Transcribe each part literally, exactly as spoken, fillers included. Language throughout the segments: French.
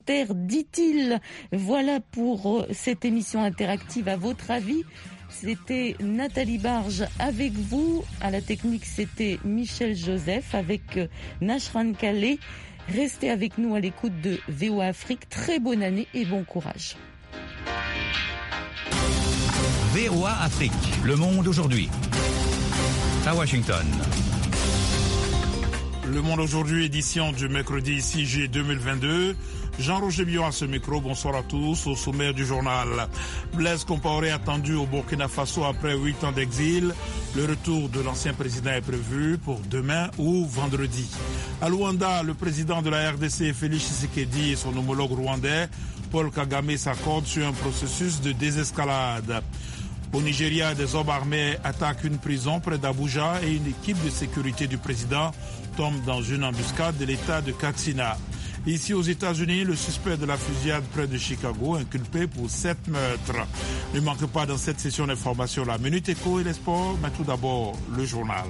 dit-il. Voilà pour cette émission interactive. À votre avis, c'était Nathalie Barge avec vous. À la technique, c'était Michel Joseph avec Nashran Calais. Restez avec nous à l'écoute de V O A Afrique. Très bonne année et bon courage. V O A Afrique, le monde aujourd'hui. À Washington. Le Monde aujourd'hui, édition du mercredi six juillet deux mille vingt-deux. Jean-Roger Bion à ce micro, bonsoir à tous. Au sommaire du journal, Blaise Compaoré attendu au Burkina Faso après huit ans d'exil. Le retour de l'ancien président est prévu pour demain ou vendredi. À Luanda, le président de la R D C, Félix Tshisekedi, et son homologue rwandais, Paul Kagame, s'accordent sur un processus de désescalade. Au Nigeria, des hommes armés attaquent une prison près d'Abuja et une équipe de sécurité du président tombe dans une embuscade de l'État de Katsina. Ici aux États-Unis, le suspect de la fusillade près de Chicago, inculpé pour sept meurtres. Ne manque pas dans cette session d'information la Minute Éco et les sports, mais tout d'abord le journal.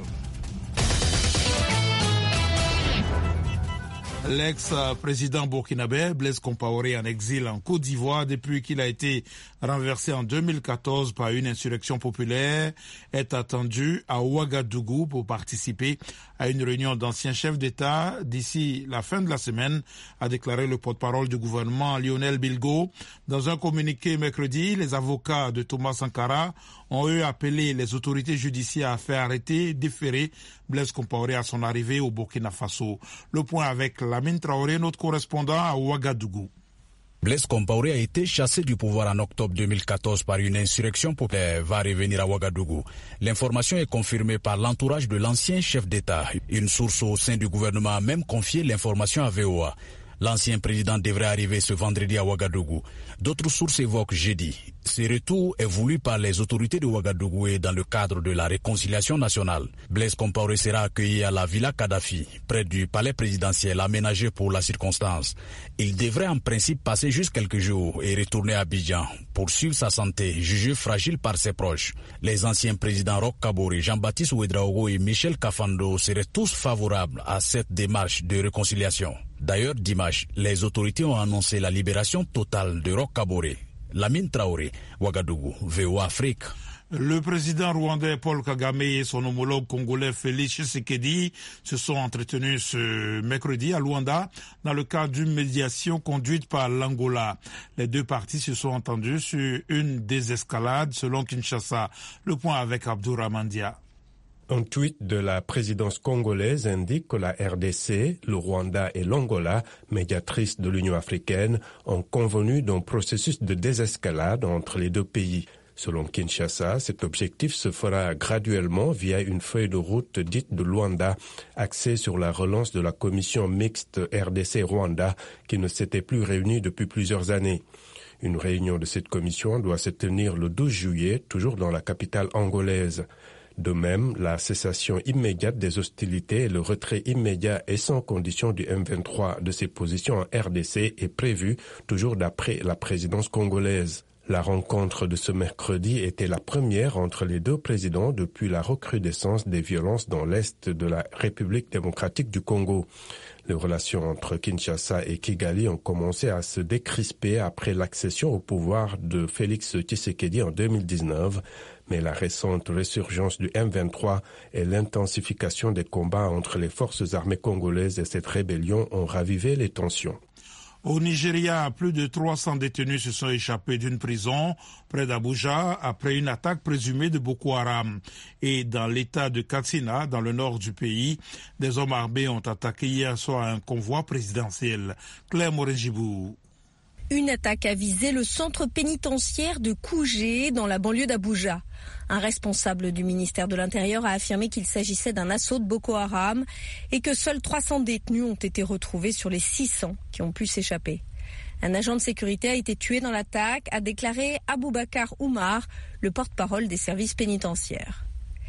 L'ex-président burkinabé Blaise Compaoré en exil en Côte d'Ivoire depuis qu'il a été renversé en deux mille quatorze par une insurrection populaire est attendu à Ouagadougou pour participer à une réunion d'anciens chefs d'État d'ici la fin de la semaine, a déclaré le porte-parole du gouvernement Lionel Bilgo. Dans un communiqué mercredi, les avocats de Thomas Sankara ont eux appelé les autorités judiciaires à faire arrêter et déférer Blaise Compaoré à son arrivée au Burkina Faso. Le point avec Lamine Traoré, notre correspondant à Ouagadougou. Blaise Compaoré a été chassé du pouvoir en octobre deux mille quatorze par une insurrection populaire, va revenir à Ouagadougou. L'information est confirmée par l'entourage de l'ancien chef d'État. Une source au sein du gouvernement a même confié l'information à V O A. L'ancien président devrait arriver ce vendredi à Ouagadougou. D'autres sources évoquent jeudi. Ce retour est voulu par les autorités de Ouagadougou et dans le cadre de la réconciliation nationale. Blaise Compaoré sera accueilli à la Villa Kadhafi, près du palais présidentiel aménagé pour la circonstance. Il devrait en principe passer juste quelques jours et retourner à Abidjan pour suivre sa santé, jugée fragile par ses proches. Les anciens présidents Roch Kaboré, Jean-Baptiste Ouédraogo et Michel Kafando seraient tous favorables à cette démarche de réconciliation. D'ailleurs, dimanche, les autorités ont annoncé la libération totale de Roch Kaboré. Lamine Traoré, Ouagadougou, V O A Afrique. Le président rwandais Paul Kagame et son homologue congolais Félix Tshisekedi se sont entretenus ce mercredi à Luanda dans le cadre d'une médiation conduite par l'Angola. Les deux parties se sont entendues sur une désescalade selon Kinshasa. Le point avec Abdourahmane Dia. Un tweet de la présidence congolaise indique que la R D C, le Rwanda et l'Angola, médiatrices de l'Union africaine, ont convenu d'un processus de désescalade entre les deux pays. Selon Kinshasa, cet objectif se fera graduellement via une feuille de route dite de Luanda, axée sur la relance de la commission mixte R D C-Rwanda qui ne s'était plus réunie depuis plusieurs années. Une réunion de cette commission doit se tenir le douze juillet, toujours dans la capitale angolaise. De même, la cessation immédiate des hostilités et le retrait immédiat et sans condition du M vingt-trois de ses positions en R D C est prévu, toujours d'après la présidence congolaise. La rencontre de ce mercredi était la première entre les deux présidents depuis la recrudescence des violences dans l'est de la République démocratique du Congo. Les relations entre Kinshasa et Kigali ont commencé à se décrisper après l'accession au pouvoir de Félix Tshisekedi en deux mille dix-neuf, mais la récente résurgence du M vingt-trois et l'intensification des combats entre les forces armées congolaises et cette rébellion ont ravivé les tensions. Au Nigeria, plus de trois cents détenus se sont échappés d'une prison près d'Abuja après une attaque présumée de Boko Haram. Et dans l'état de Katsina, dans le nord du pays, des hommes armés ont attaqué hier soir un convoi présidentiel. Claire Morejibou. Une attaque a visé le centre pénitentiaire de Kuje dans la banlieue d'Abuja. Un responsable du ministère de l'Intérieur a affirmé qu'il s'agissait d'un assaut de Boko Haram et que seuls trois cents détenus ont été retrouvés sur les six cents qui ont pu s'échapper. Un agent de sécurité a été tué dans l'attaque, a déclaré Aboubakar Oumar, le porte-parole des services pénitentiaires.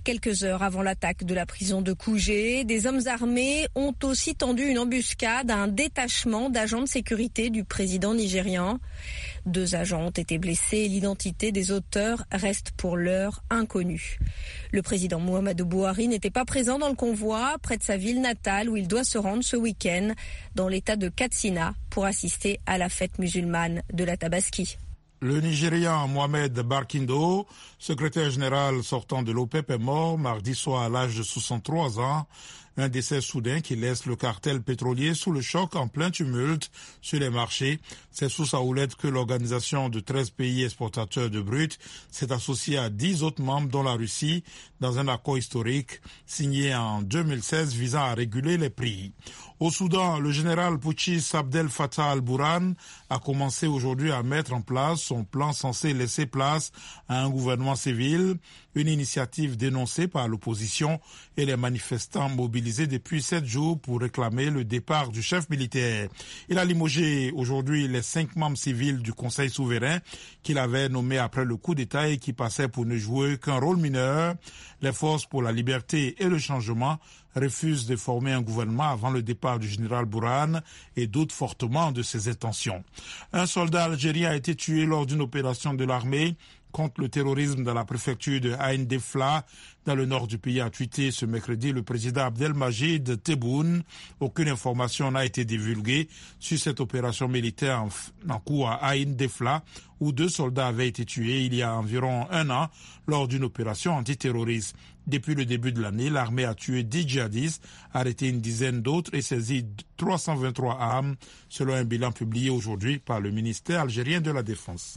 Quelques heures avant l'attaque de la prison de Kuje, des hommes armés ont aussi tendu une embuscade à un détachement d'agents de sécurité du président nigérian. Deux agents ont été blessés et l'identité des auteurs reste pour l'heure inconnue. Le président Muhammadu Buhari n'était pas présent dans le convoi près de sa ville natale où il doit se rendre ce week-end dans l'état de Katsina pour assister à la fête musulmane de la Tabaski. Le Nigérian Mohamed Barkindo, secrétaire général sortant de l'O P E P, est mort mardi soir à l'âge de soixante-trois ans. Un décès soudain qui laisse le cartel pétrolier sous le choc en plein tumulte sur les marchés. C'est sous sa houlette que l'organisation de treize pays exportateurs de brut s'est associée à dix autres membres dont la Russie dans un accord historique signé en deux mille seize visant à réguler les prix. Au Soudan, le général putschiste Abdel Fattah al-Burhan a commencé aujourd'hui à mettre en place son plan censé laisser place à un gouvernement civil, une initiative dénoncée par l'opposition et les manifestants mobilisés depuis sept jours pour réclamer le départ du chef militaire. Il a limogé aujourd'hui les cinq membres civils du Conseil souverain qu'il avait nommé après le coup d'État et qui passaient pour ne jouer qu'un rôle mineur. Les forces pour la liberté et le changement refusent de former un gouvernement avant le départ du général Burhan et doutent fortement de ses intentions. Un soldat algérien a été tué lors d'une opération de l'armée contre le terrorisme dans la préfecture de Ain Defla, dans le nord du pays, a tweeté ce mercredi le président Abdelmajid Tebboune. Aucune information n'a été divulguée sur cette opération militaire en, en cours à Ain Defla, où deux soldats avaient été tués il y a environ un an lors d'une opération antiterroriste. Depuis le début de l'année, l'armée a tué dix djihadistes, arrêté une dizaine d'autres et saisi trois cent vingt-trois armes, selon un bilan publié aujourd'hui par le ministère algérien de la Défense.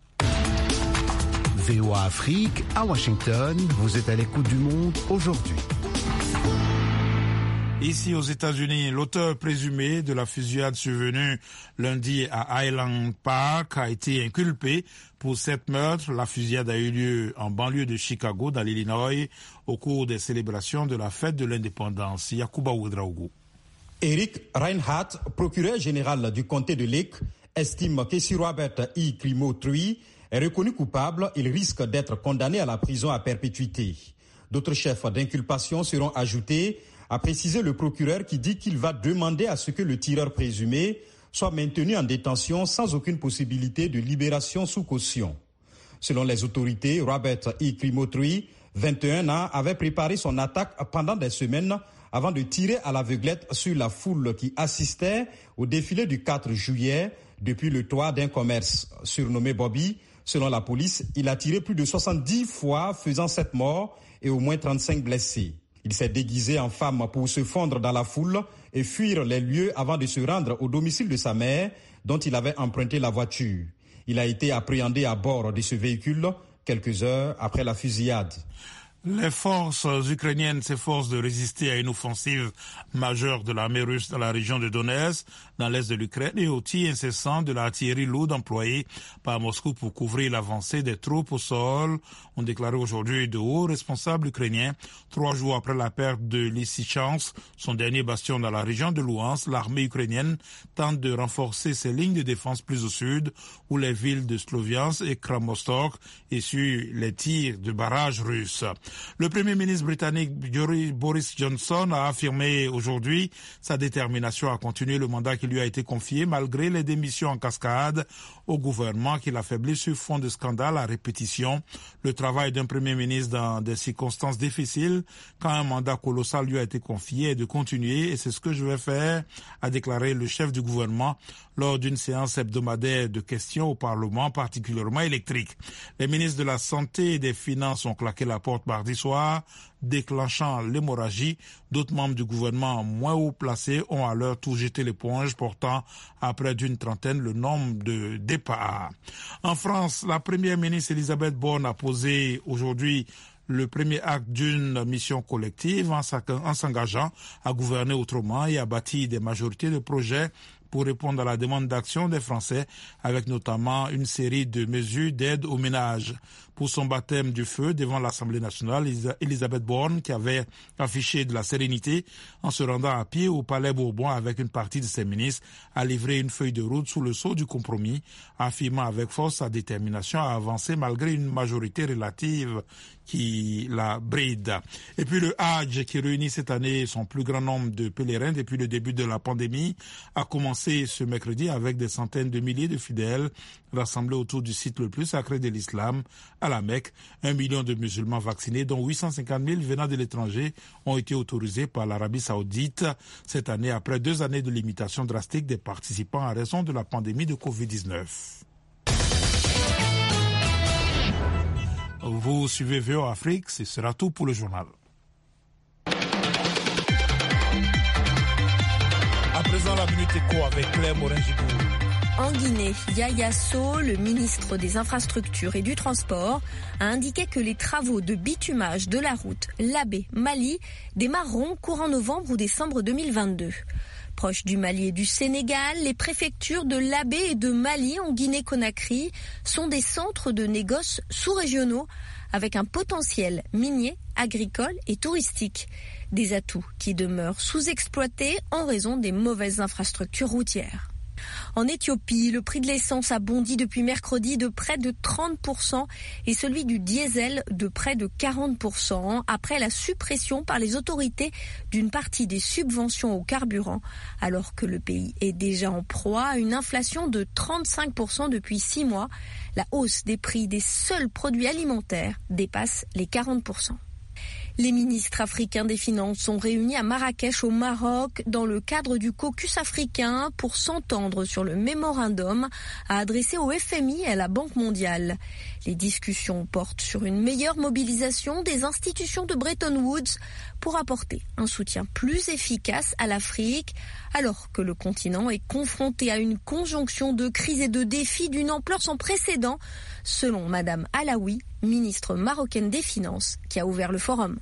V O A Afrique, à Washington, vous êtes à l'écoute du monde aujourd'hui. Ici aux États-Unis, l'auteur présumé de la fusillade survenue lundi à Highland Park a été inculpé pour sept meurtres. La fusillade a eu lieu en banlieue de Chicago, dans l'Illinois, au cours des célébrations de la fête de l'indépendance. Yacouba Ouedraogo. Eric Reinhardt, procureur général du comté de Lake, estime que si Robert E. Crimo-Tree est reconnu coupable, il risque d'être condamné à la prison à perpétuité. D'autres chefs d'inculpation seront ajoutés, a précisé le procureur qui dit qu'il va demander à ce que le tireur présumé soit maintenu en détention sans aucune possibilité de libération sous caution. Selon les autorités, Robert E. Crimo-Tree, vingt et un ans, avait préparé son attaque pendant des semaines avant de tirer à l'aveuglette sur la foule qui assistait au défilé du quatre juillet depuis le toit d'un commerce. Surnommé Bobby, selon la police, il a tiré plus de soixante-dix fois, faisant sept morts et au moins trente-cinq blessés. Il s'est déguisé en femme pour se fondre dans la foule et fuir les lieux avant de se rendre au domicile de sa mère, dont il avait emprunté la voiture. Il a été appréhendé à bord de ce véhicule quelques heures après la fusillade. Les forces ukrainiennes s'efforcent de résister à une offensive majeure de l'armée russe dans la région de Donetsk, dans l'est de l'Ukraine, et au tir incessant de l'artillerie lourde employée par Moscou pour couvrir l'avancée des troupes au sol, ont déclaré aujourd'hui de hauts responsables ukrainiens. Trois jours après la perte de Lysychansk, son dernier bastion dans la région de Louhansk, l'armée ukrainienne tente de renforcer ses lignes de défense plus au sud, où les villes de Sloviansk et Kramatorsk essuient les tirs de barrages russes. Le Premier ministre britannique Boris Johnson a affirmé aujourd'hui sa détermination à continuer le mandat qui lui a été confié malgré les démissions en cascade au gouvernement qu'il affaiblit sur fond de scandales à répétition. Le travail d'un Premier ministre dans des circonstances difficiles quand un mandat colossal lui a été confié est de continuer et c'est ce que je vais faire, a déclaré le chef du gouvernement lors d'une séance hebdomadaire de questions au Parlement particulièrement électrique. Les ministres de la Santé et des Finances ont claqué la porte mardi soir, déclenchant l'hémorragie. D'autres membres du gouvernement moins haut placés ont à leur tour jeté l'éponge, portant à près d'une trentaine le nombre de départs. En France, la première ministre Elisabeth Borne a posé aujourd'hui le premier acte d'une mission collective en s'engageant à gouverner autrement et à bâtir des majorités de projets pour répondre à la demande d'action des Français, avec notamment une série de mesures d'aide aux ménages. Pour son baptême du feu devant l'Assemblée nationale, Elisabeth Borne, qui avait affiché de la sérénité en se rendant à pied au Palais Bourbon avec une partie de ses ministres, a livré une feuille de route sous le sceau du compromis, affirmant avec force sa détermination à avancer malgré une majorité relative qui la bride. Et puis le Hajj, qui réunit cette année son plus grand nombre de pèlerins depuis le début de la pandémie, a commencé ce mercredi avec des centaines de milliers de fidèles rassemblés autour du site le plus sacré de l'islam, à la Mecque. Un million de musulmans vaccinés, dont huit cent cinquante mille venant de l'étranger, ont été autorisés par l'Arabie saoudite cette année, après deux années de limitation drastique des participants à raison de la pandémie de covid dix-neuf. Vous suivez V O Afrique, ce sera tout pour le journal. À présent, la Minute Éco avec Claire Morin-Gibou. En Guinée, Yaya Sow, le ministre des Infrastructures et du Transport, a indiqué que les travaux de bitumage de la route Labé-Mali démarreront courant novembre ou décembre deux mille vingt-deux. Proches du Mali et du Sénégal, les préfectures de Labé et de Mali en Guinée-Conakry sont des centres de négoce sous-régionaux avec un potentiel minier, agricole et touristique. Des atouts qui demeurent sous-exploités en raison des mauvaises infrastructures routières. En Éthiopie, le prix de l'essence a bondi depuis mercredi de près de trente pour cent et celui du diesel de près de quarante pour cent après la suppression par les autorités d'une partie des subventions au carburant, alors que le pays est déjà en proie à une inflation de trente-cinq pour cent depuis six mois. La hausse des prix des seuls produits alimentaires dépasse les quarante pour cent. Les ministres africains des Finances sont réunis à Marrakech au Maroc dans le cadre du caucus africain pour s'entendre sur le mémorandum à adresser au F M I et à la Banque mondiale. Les discussions portent sur une meilleure mobilisation des institutions de Bretton Woods pour apporter un soutien plus efficace à l'Afrique, alors que le continent est confronté à une conjonction de crises et de défis d'une ampleur sans précédent, selon Madame Alaoui, ministre marocaine des Finances, qui a ouvert le forum.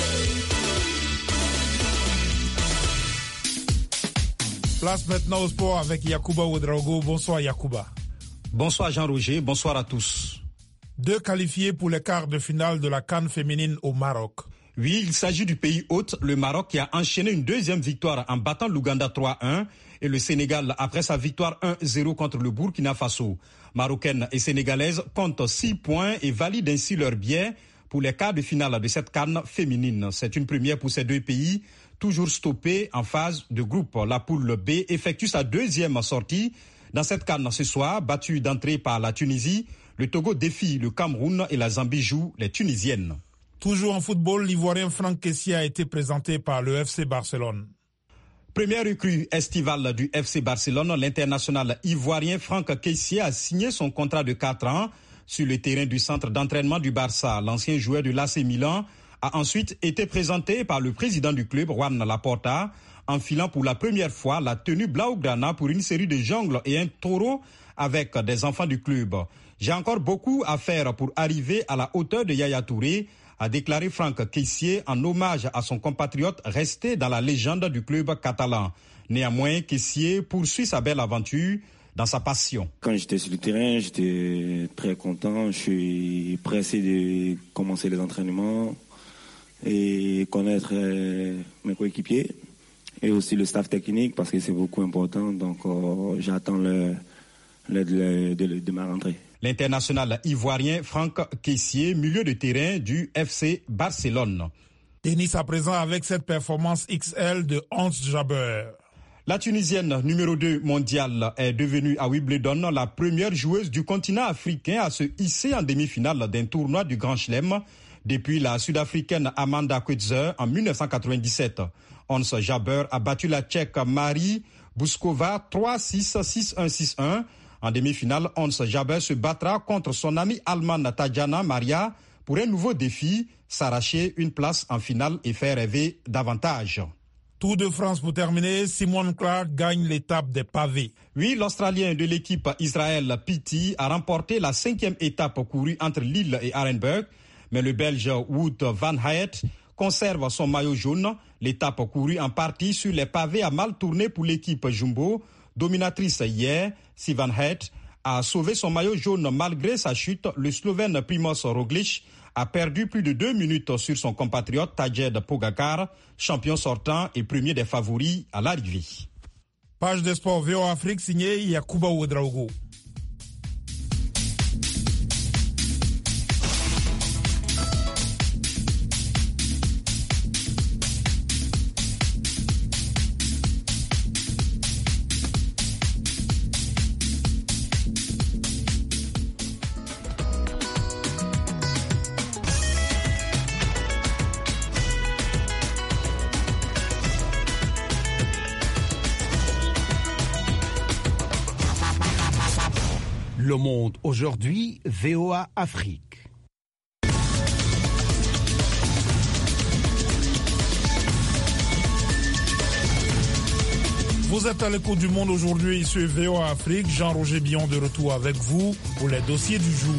Place maintenant au sport avec Yacouba Ouedraogo. Bonsoir Yacouba. Bonsoir Jean-Roger, bonsoir à tous. Deux qualifiés pour les quarts de finale de la CAN féminine au Maroc. Oui, il s'agit du pays hôte, le Maroc, qui a enchaîné une deuxième victoire en battant l'Ouganda trois un et le Sénégal après sa victoire un zéro contre le Burkina Faso. Marocaines et sénégalaises comptent six points et valident ainsi leur billet pour les quarts de finale de cette CAN féminine. C'est une première pour ces deux pays, toujours stoppés en phase de groupe. La poule B effectue sa deuxième sortie dans cette CAN ce soir, battue d'entrée par la Tunisie. Le Togo défie le Cameroun et la Zambie joue les Tunisiennes. Toujours en football, l'Ivoirien Franck Kessié a été présenté par le F C Barcelone. Première recrue estivale du F C Barcelone, l'international ivoirien Franck Kessié a signé son contrat de quatre ans sur le terrain du centre d'entraînement du Barça. L'ancien joueur de l'A C Milan a ensuite été présenté par le président du club, Juan Laporta, enfilant pour la première fois la tenue blaugrana pour une série de jongles et un taureau avec des enfants du club. J'ai encore beaucoup à faire pour arriver à la hauteur de Yaya Touré, a déclaré Franck Kessié en hommage à son compatriote resté dans la légende du club catalan. Néanmoins, Kessié poursuit sa belle aventure dans sa passion. Quand j'étais sur le terrain, j'étais très content. Je suis pressé de commencer les entraînements et connaître mes coéquipiers et aussi le staff technique parce que c'est beaucoup important. Donc euh, j'attends le, le, le, de, de ma rentrée. L'international ivoirien Franck Kessié, milieu de terrain du F C Barcelone. Tennis à présent avec cette performance X L de Hans Jabeur. La Tunisienne numéro deux mondiale est devenue à Wimbledon la première joueuse du continent africain à se hisser en demi-finale d'un tournoi du Grand Chelem depuis la Sud-Africaine Amanda Coetzer en dix-neuf cent quatre-vingt-dix-sept. Hans Jabeur a battu la Tchèque Marie Bouskova trois six, six un, six un. En demi-finale, Hans Jabeur se battra contre son amie allemande Tatjana Maria pour un nouveau défi, s'arracher une place en finale et faire rêver davantage. Tour de France pour terminer, Simone Clark gagne l'étape des pavés. Oui, l'Australien de l'équipe Israël Pitti a remporté la cinquième étape courue entre Lille et Arenberg, mais le Belge Wout van Aert conserve son maillot jaune. L'étape courue en partie sur les pavés a mal tourné pour l'équipe Jumbo. Dominatrice hier, Sivan Het a sauvé son maillot jaune malgré sa chute. Le Slovène Primož Roglič a perdu plus de deux minutes sur son compatriote Tadej Pogacar, champion sortant et premier des favoris à l'arrivée. Page des sports V O A Afrique signée Yacouba Ouedraogo. Le Monde aujourd'hui, V O A Afrique. Vous êtes à l'écoute du Monde aujourd'hui sur V O A Afrique. Jean-Roger Billon de retour avec vous pour les dossiers du jour.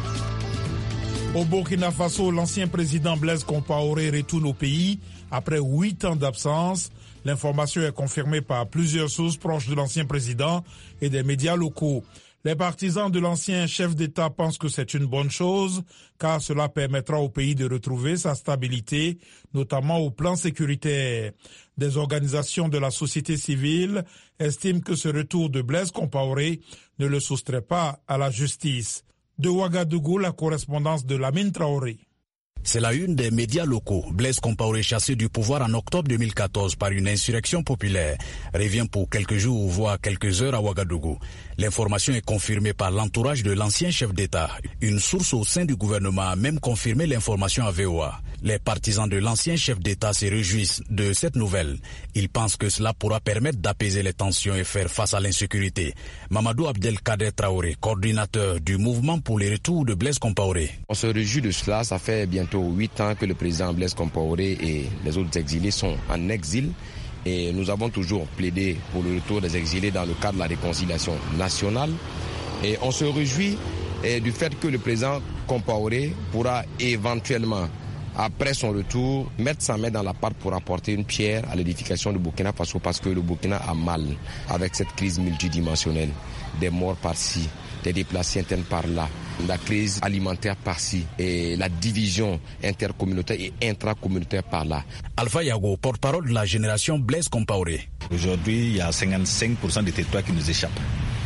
Au Burkina Faso, l'ancien président Blaise Compaoré retourne au pays après huit ans d'absence. L'information est confirmée par plusieurs sources proches de l'ancien président et des médias locaux. Les partisans de l'ancien chef d'État pensent que c'est une bonne chose, car cela permettra au pays de retrouver sa stabilité, notamment au plan sécuritaire. Des organisations de la société civile estiment que ce retour de Blaise Compaoré ne le soustrait pas à la justice. De Ouagadougou, la correspondance de Lamine Traoré. C'est la une des médias locaux. Blaise Compaoré, chassé du pouvoir en octobre deux mille quatorze par une insurrection populaire, revient pour quelques jours, voire quelques heures à Ouagadougou. L'information est confirmée par l'entourage de l'ancien chef d'État. Une source au sein du gouvernement a même confirmé l'information à V O A. Les partisans de l'ancien chef d'État se réjouissent de cette nouvelle. Ils pensent que cela pourra permettre d'apaiser les tensions et faire face à l'insécurité. Mamadou Abdelkader Traoré, coordinateur du mouvement pour le retour de Blaise Compaoré. On se réjouit de cela. Ça fait bientôt huit ans que le président Blaise Compaoré et les autres exilés sont en exil. Et nous avons toujours plaidé pour le retour des exilés dans le cadre de la réconciliation nationale. Et on se réjouit eh, du fait que le président Compaoré pourra éventuellement, après son retour, mettre sa main dans la pâte pour apporter une pierre à l'édification du Burkina Faso, parce que le Burkina a mal avec cette crise multidimensionnelle. Des morts par-ci, des déplacés internes par-là, la crise alimentaire par-ci et la division intercommunautaire et intracommunautaire par-là. Alpha Yago, porte-parole de la génération Blaise Compaoré. Aujourd'hui, il y a cinquante-cinq pour cent des territoires qui nous échappent.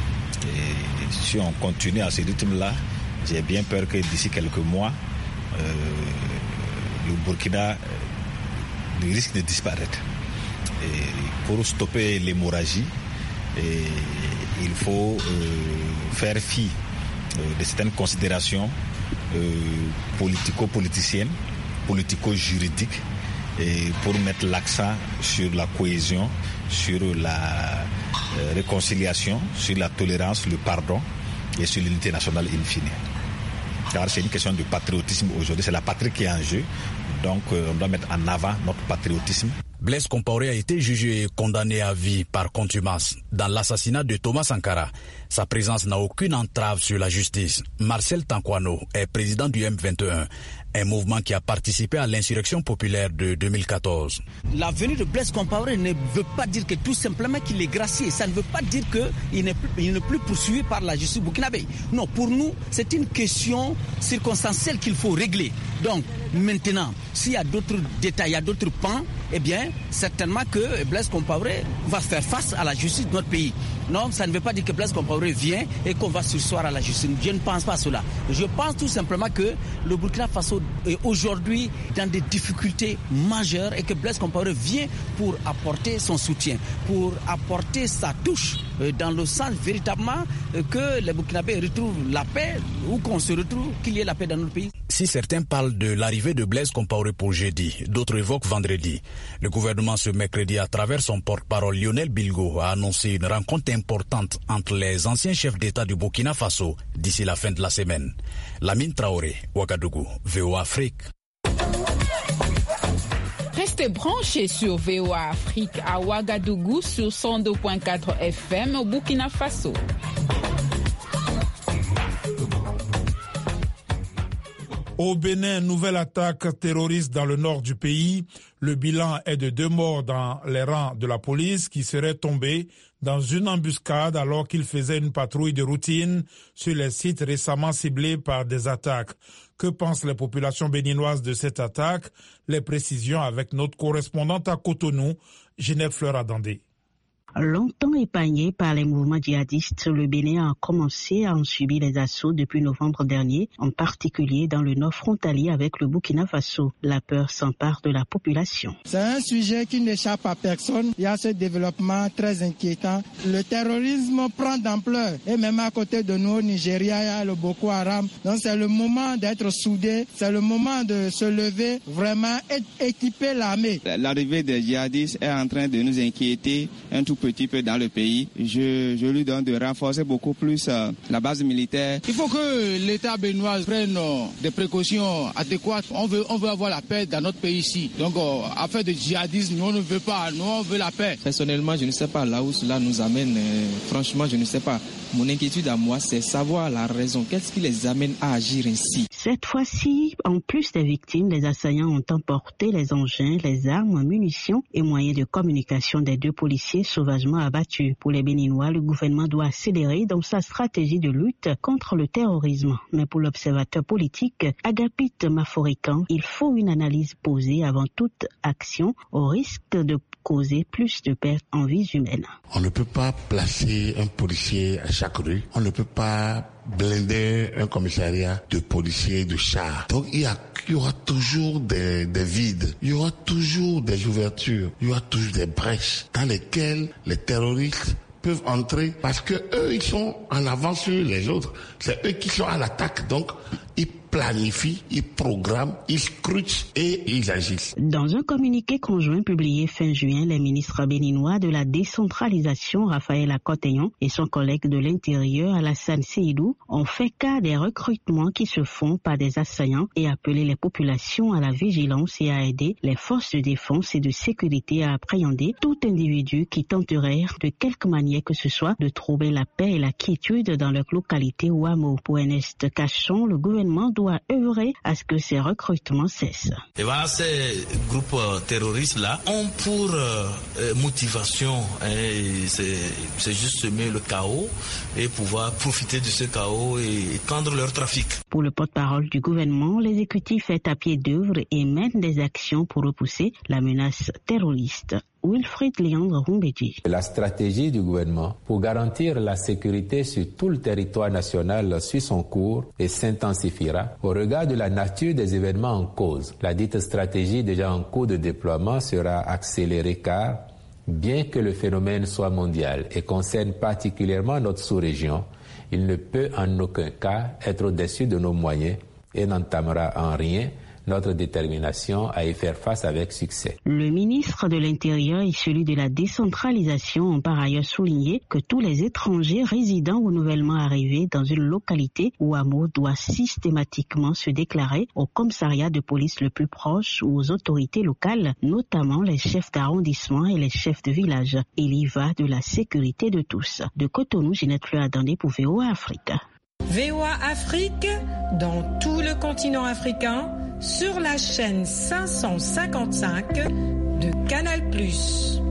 Et si on continue à ce rythme-là, j'ai bien peur que d'ici quelques mois, euh, le Burkina euh, risque de disparaître. Et pour stopper l'hémorragie, et il faut euh, faire fi euh, de certaines considérations euh, politico-politiciennes, politico-juridiques, et pour mettre l'accent sur la cohésion, sur la euh, réconciliation, sur la tolérance, le pardon et sur l'unité nationale in fine. Car c'est une question de patriotisme aujourd'hui, c'est la patrie qui est en jeu, donc euh, on doit mettre en avant notre patriotisme. Blaise Compaoré a été jugé et condamné à vie par contumace dans l'assassinat de Thomas Sankara. Sa présence n'a aucune entrave sur la justice. Marcel Tankwano est président du M vingt et un, un mouvement qui a participé à l'insurrection populaire de deux mille quatorze. La venue de Blaise Compaoré ne veut pas dire que tout simplement qu'il est gracié. Ça ne veut pas dire qu'il n'est plus, il n'est plus poursuivi par la justice burkinabé. Non, pour nous, c'est une question circonstancielle qu'il faut régler. Donc, maintenant, s'il y a d'autres détails, il y a d'autres pans, eh bien, certainement que Blaise Compaoré va faire face à la justice de notre pays. Non, ça ne veut pas dire que Blaise Compaoré vient et qu'on va surseoir à la justice. Je ne pense pas à cela. Je pense tout simplement que le Burkina Faso est aujourd'hui dans des difficultés majeures et que Blaise Compaoré vient pour apporter son soutien, pour apporter sa touche dans le sens véritablement que les Burkinabés retrouvent la paix ou qu'on se retrouve, qu'il y ait la paix dans notre pays. Si certains parlent de l'arrivée de Blaise Compaoré pour jeudi, d'autres évoquent vendredi. Le gouvernement ce mercredi, à travers son porte-parole Lionel Bilgo, a annoncé une rencontre importante entre les anciens chefs d'État du Burkina Faso d'ici la fin de la semaine. Lamine Traoré, Ouagadougou, V O A Afrique. Restez branchés sur V O A Afrique à Ouagadougou sur cent deux virgule quatre F M au Burkina Faso. Au Bénin, nouvelle attaque terroriste dans le nord du pays. Le bilan est de deux morts dans les rangs de la police qui seraient tombés dans une embuscade alors qu'ils faisaient une patrouille de routine sur les sites récemment ciblés par des attaques. Que pensent les populations béninoises de cette attaque? Les précisions avec notre correspondante à Cotonou, Ginette Fleur-Adandé. Longtemps épargné par les mouvements djihadistes, le Bénin a commencé à en subir les assauts depuis novembre dernier, en particulier dans le nord frontalier avec le Burkina Faso. La peur s'empare de la population. C'est un sujet qui n'échappe à personne. Il y a ce développement très inquiétant. Le terrorisme prend d'ampleur. Et même à côté de nous, au Nigeria, il y a le Boko Haram. Donc c'est le moment d'être soudés. C'est le moment de se lever, vraiment équiper l'armée. L'arrivée des djihadistes est en train de nous inquiéter un tout petit peu dans le pays. Je, je lui donne de renforcer beaucoup plus euh, la base militaire. Il faut que l'État béninois prenne euh, des précautions adéquates. On veut, on veut avoir la paix dans notre pays ici. Donc, euh, affaire de djihadisme, nous on ne veut pas. Nous on veut la paix. Personnellement, je ne sais pas là où cela nous amène. Euh, franchement, je ne sais pas. Mon inquiétude à moi, c'est savoir la raison. Qu'est-ce qui les amène à agir ainsi? Cette fois-ci, en plus des victimes, les assaillants ont emporté les engins, les armes, munitions et moyens de communication des deux policiers sauvagement abattus. Pour les Béninois, le gouvernement doit accélérer dans sa stratégie de lutte contre le terrorisme. Mais pour l'observateur politique Agapit Maforican, il faut une analyse posée avant toute action au risque de causer plus de pertes en vies humaines. On ne peut pas placer un policier à chaque rue. On ne peut pas blinder un commissariat de policiers, de chars. Donc il y, a, il y aura toujours des, des vides, il y aura toujours des ouvertures, il y aura toujours des brèches dans lesquelles les terroristes peuvent entrer parce que eux ils sont en avance sur les autres. C'est eux qui sont à l'attaque. Donc ils planifient, ils programment, ils scrutent et ils agissent. Dans un communiqué conjoint publié fin juin, les ministres béninois de la décentralisation, Raphaël Akoteyon, et son collègue de l'Intérieur, Alassane Seydou, ont fait cas des recrutements qui se font par des assaillants et appelé les populations à la vigilance et à aider les forces de défense et de sécurité à appréhender tout individu qui tenterait de quelque manière que ce soit de trouver la paix et la quiétude dans leur localité ou hameau. Pour Ernest Cachon, le gouvernement doit doit œuvrer à ce que ces recrutements cessent. Et voilà, ces groupes terroristes-là ont pour euh, motivation, hein, c'est juste semer le chaos et pouvoir profiter de ce chaos et étendre leur trafic. Pour le porte-parole du gouvernement, l'exécutif est à pied d'œuvre et mène des actions pour repousser la menace terroriste. Wilfried Léandre Rumbedji. La stratégie du gouvernement pour garantir la sécurité sur tout le territoire national suit son cours et s'intensifiera au regard de la nature des événements en cause. La dite stratégie déjà en cours de déploiement sera accélérée car, bien que le phénomène soit mondial et concerne particulièrement notre sous-région, il ne peut en aucun cas être au-dessus de nos moyens et n'entamera en rien notre détermination à y faire face avec succès. Le ministre de l'Intérieur et celui de la décentralisation ont par ailleurs souligné que tous les étrangers résidant ou nouvellement arrivés dans une localité ou hameau doivent systématiquement se déclarer au commissariat de police le plus proche ou aux autorités locales, notamment les chefs d'arrondissement et les chefs de village. Il y va de la sécurité de tous. De Cotonou, Ginette Fleur-Adandé pour V O A Afrique. V O A Afrique, dans tout le continent africain, sur la chaîne cinq cent cinquante-cinq de Canal plus.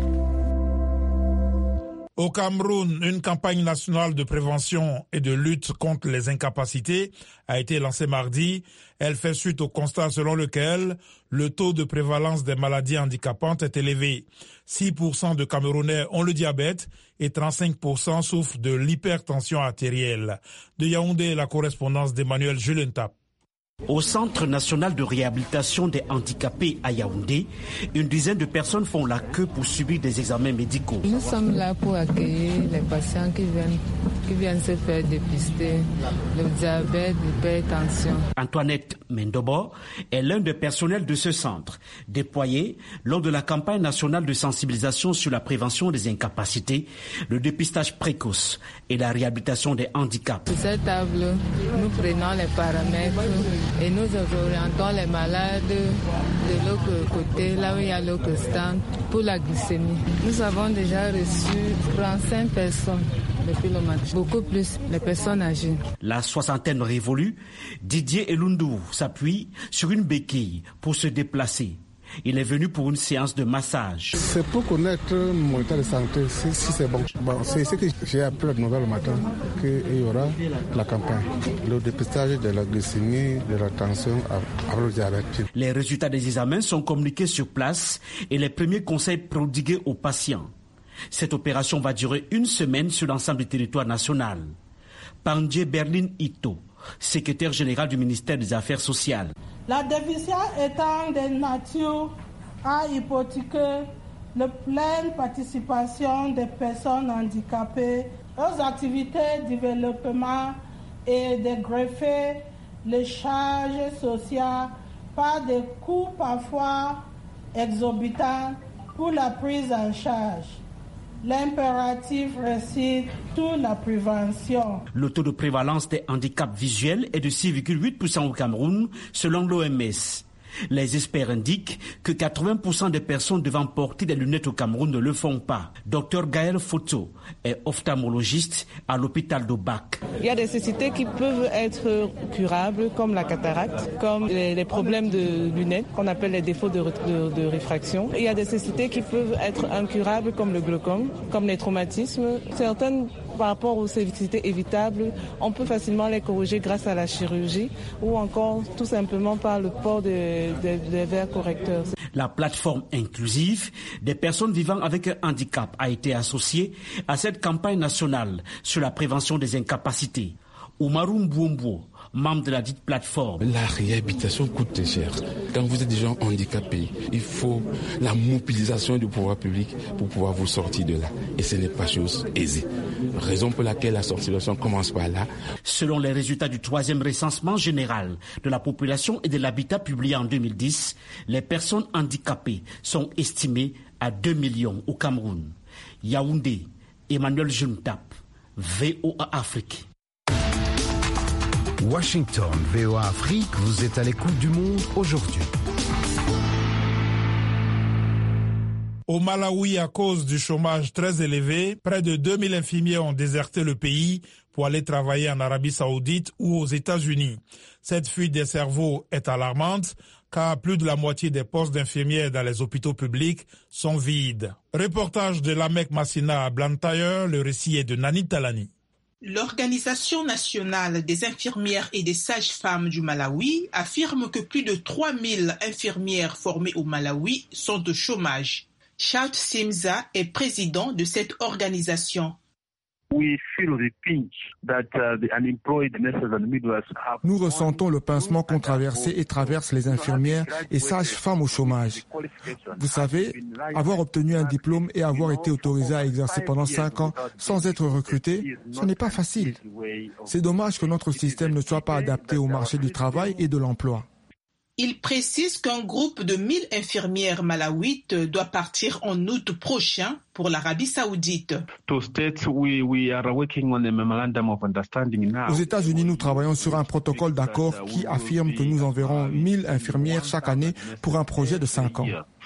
Au Cameroun, une campagne nationale de prévention et de lutte contre les incapacités a été lancée mardi. Elle fait suite au constat selon lequel le taux de prévalence des maladies handicapantes est élevé. six pour cent de Camerounais ont le diabète et trente-cinq pour cent souffrent de l'hypertension artérielle. De Yaoundé, la correspondance d'Emmanuel Julentap. Au Centre national de réhabilitation des handicapés à Yaoundé, une dizaine de personnes font la queue pour subir des examens médicaux. Nous sommes là pour accueillir les patients qui viennent, qui viennent se faire dépister le diabète, l'hypertension. Antoinette Mendobo est l'un des personnels de ce centre, déployé lors de la campagne nationale de sensibilisation sur la prévention des incapacités, le dépistage précoce et la réhabilitation des handicaps. Sur cette table, nous prenons les paramètres et nous orientons les malades de l'autre côté, là où il y a l'autre stand, pour la glycémie. Nous avons déjà reçu trente-cinq personnes depuis le matin. Beaucoup plus les personnes âgées. La soixantaine révolue, Didier Elundou s'appuie sur une béquille pour se déplacer. Il est venu pour une séance de massage. C'est pour connaître mon état de santé, si, si c'est bon. bon. C'est ce que j'ai appris la nouvelle le matin, qu'il y aura la campagne. Le dépistage de la glycémie, de la tension avec le diabète. Les résultats des examens sont communiqués sur place et les premiers conseils prodigués aux patients. Cette opération va durer une semaine sur l'ensemble du territoire national. Pandje Berlin Ito, secrétaire général du ministère des Affaires sociales. La déficience étant de nature à hypothéquer la pleine participation des personnes handicapées aux activités de développement et de greffer les charges sociales par des coûts parfois exorbitants pour la prise en charge. L'impératif réside sur la prévention. Le taux de prévalence des handicaps visuels est de six virgule huit pour cent au Cameroun, selon l'O M S. Les experts indiquent que quatre-vingts pour cent des personnes devant porter des lunettes au Cameroun ne le font pas. Docteur Gaël Foto est ophtalmologiste à l'hôpital d'Obac. Il y a des cécités qui peuvent être curables, comme la cataracte, comme les, les problèmes de lunettes, qu'on appelle les défauts de, de, de réfraction. Il y a des cécités qui peuvent être incurables, comme le glaucome, comme les traumatismes. Certaines, par rapport aux cécités évitables, on peut facilement les corriger grâce à la chirurgie ou encore tout simplement par le port de Des, des verres correcteurs. La plateforme inclusive des personnes vivant avec un handicap a été associée à cette campagne nationale sur la prévention des incapacités. Oumarou Mbouombo, membre de la dite plateforme. La réhabilitation coûte très cher. Quand vous êtes déjà handicapé, il faut la mobilisation du pouvoir public pour pouvoir vous sortir de là. Et ce n'est pas chose aisée. Raison pour laquelle la sortilation commence par là. Selon les résultats du troisième recensement général de la population et de l'habitat publié en deux mille dix, les personnes handicapées sont estimées à deux millions au Cameroun. Yaoundé, Emmanuel Juntap, V O A Afrique. Washington, V O A Afrique, vous êtes à l'écoute du monde aujourd'hui. Au Malawi, à cause du chômage très élevé, près de deux mille infirmiers ont déserté le pays pour aller travailler en Arabie Saoudite ou aux États-Unis. Cette fuite des cerveaux est alarmante car plus de la moitié des postes d'infirmières dans les hôpitaux publics sont vides. Reportage de Lamek Massina à Blantyre, le récit est de Nani Talani. L'Organisation nationale des infirmières et des sages-femmes du Malawi affirme que plus de trois mille infirmières formées au Malawi sont au chômage. Shout Simza est président de cette organisation. Nous ressentons le pincement qu'ont traversé et traversent les infirmières et sages-femmes au chômage. Vous savez, avoir obtenu un diplôme et avoir été autorisé à exercer pendant cinq ans sans être recruté, ce n'est pas facile. C'est dommage que notre système ne soit pas adapté au marché du travail et de l'emploi. Il précise qu'un groupe de mille infirmières malawites doit partir en août prochain pour l'Arabie Saoudite. Aux États-Unis, nous travaillons sur un protocole d'accord qui affirme que nous enverrons mille infirmières chaque année pour un projet de cinq ans.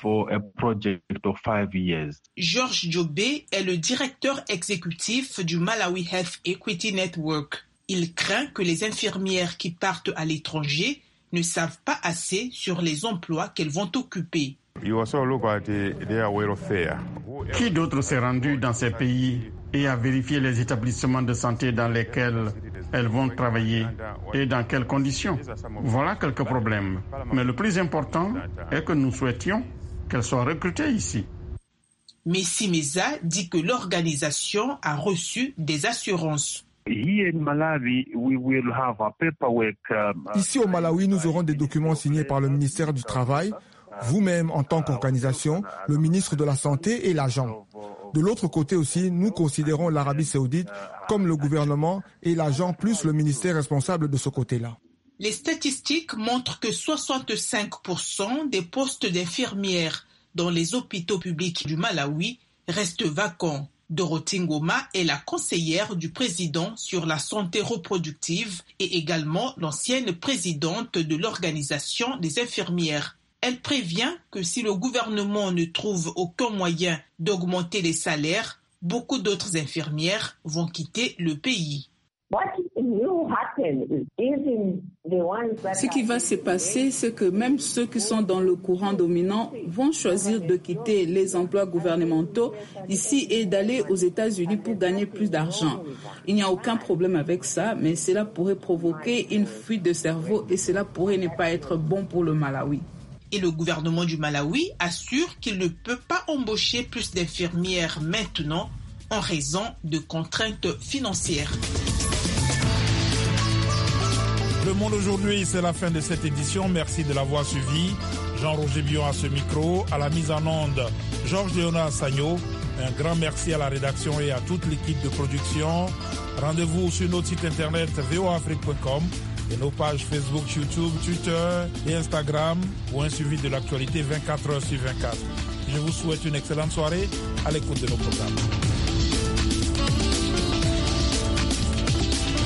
Georges Jobé est le directeur exécutif du Malawi Health Equity Network. Il craint que les infirmières qui partent à l'étranger ne savent pas assez sur les emplois qu'elles vont occuper. Qui d'autre s'est rendu dans ces pays et a vérifié les établissements de santé dans lesquels elles vont travailler et dans quelles conditions? Voilà quelques problèmes. Mais le plus important est que nous souhaitions qu'elles soient recrutées ici. Messi Meza dit que l'organisation a reçu des assurances. Ici au Malawi, nous aurons des documents signés par le ministère du Travail, vous-même en tant qu'organisation, le ministre de la Santé et l'agent. De l'autre côté aussi, nous considérons l'Arabie Saoudite comme le gouvernement et l'agent plus le ministère responsable de ce côté-là. Les statistiques montrent que soixante-cinq pour cent des postes d'infirmières dans les hôpitaux publics du Malawi restent vacants. Dorothy Ngoma est la conseillère du président sur la santé reproductive et également l'ancienne présidente de l'organisation des infirmières. Elle prévient que si le gouvernement ne trouve aucun moyen d'augmenter les salaires, beaucoup d'autres infirmières vont quitter le pays. Ce qui va se passer, c'est que même ceux qui sont dans le courant dominant vont choisir de quitter les emplois gouvernementaux ici et d'aller aux États-Unis pour gagner plus d'argent. Il n'y a aucun problème avec ça, mais cela pourrait provoquer une fuite de cerveau et cela pourrait ne pas être bon pour le Malawi. Et le gouvernement du Malawi assure qu'il ne peut pas embaucher plus d'infirmières maintenant en raison de contraintes financières. Le Monde aujourd'hui, c'est la fin de cette édition. Merci de l'avoir suivi. Jean-Roger Bion à ce micro, à la mise en onde, Georges Léonard Sagno. Un grand merci à la rédaction et à toute l'équipe de production. Rendez-vous sur notre site internet v o afrique point com et nos pages Facebook, YouTube, Twitter et Instagram pour un suivi de l'actualité vingt-quatre heures sur vingt-quatre. Je vous souhaite une excellente soirée à l'écoute de nos programmes.